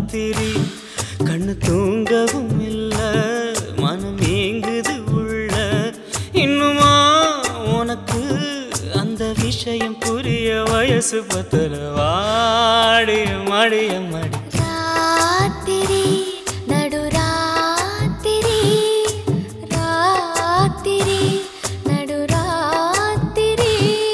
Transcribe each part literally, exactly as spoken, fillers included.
ராத்திரி கண்ணு தூங்கவும் இல்ல மனம் ஏங்குது உள்ள இன்னுமா உனக்கு அந்த விஷயம் புரிய வயசு பத்தல வாடிய மடிய மடி ராத்திரி நடு ராத்திரி ராத்திரி நடு ராத்திரி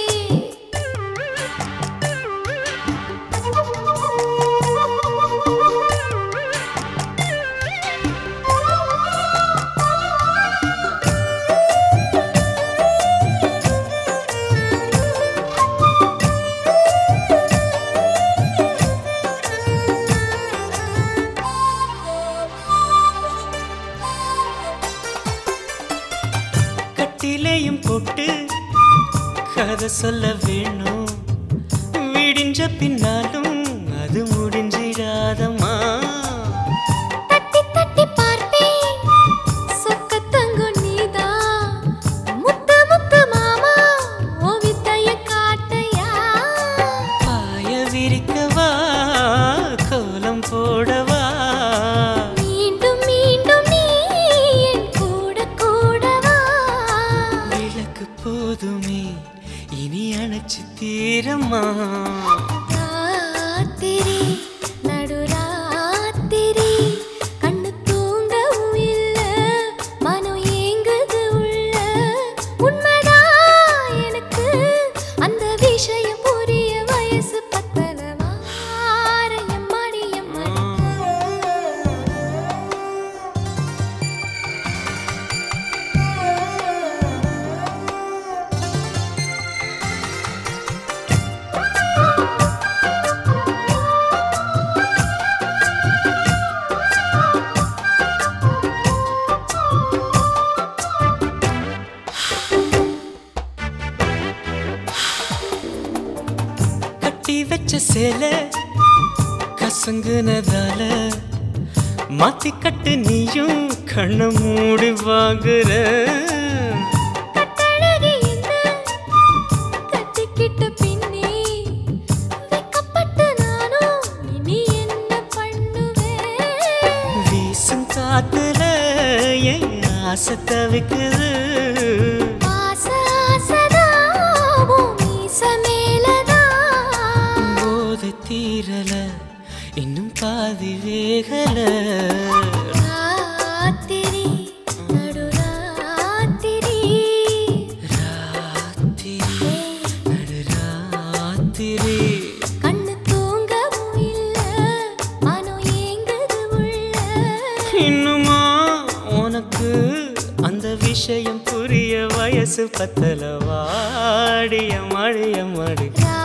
கட்டிலையும் போட்டு கதை சொல்ல வேணும் விடிஞ்ச பின்னாலும் அது முடிஞ்சிடாதம்மா தட்டி தட்டி பார்ப்பேன் சொக்க தங்கம் நீதான் முத்து முத்து மாமா ஓ வித்தைய காட்டையா பாய விரிக்கவா கோலம் போடவா மீண்டும் மீண்டும் நீ என் கூட கூடவா விளக்கு போதுமே இனி அணைச்சு தீரம்மா ராத்திரி நடு ராத்திரி கண்ணு தூங்கவும் இல்ல மனம் ஏங்குது உள்ள உண்மைதான் எனக்கு அந்த விஷயம் புரிய வயசு பத்தல வாரையம் மடியம் கட்டி வச்ச சேலை கசங்குனதால மாத்தி கட்டு நீயும் கண்ண மூடி வாங்குற கட்டழகி என்ன கட்டிக்கிட்ட பின்னே வெக்கப்பட்டு நானும் இனி என்ன பண்ணுவேன் வீசும் காத்துல என் ஆசை தவிக்குது ஆசை ஆசைதான் உன் மீச மேலதான் போதை தீரல இன்னும் பாதி வேகல ராத்திரி நடு ராத்திரி ராத்திரி நடு ராத்திரி கண்ணு தூங்கவும் இல்ல மனம் ஏங்குது உள்ள இன்னுமா உனக்கு அந்த விஷயம் புரிய வயசு பத்தல வாடிய மழைய மடி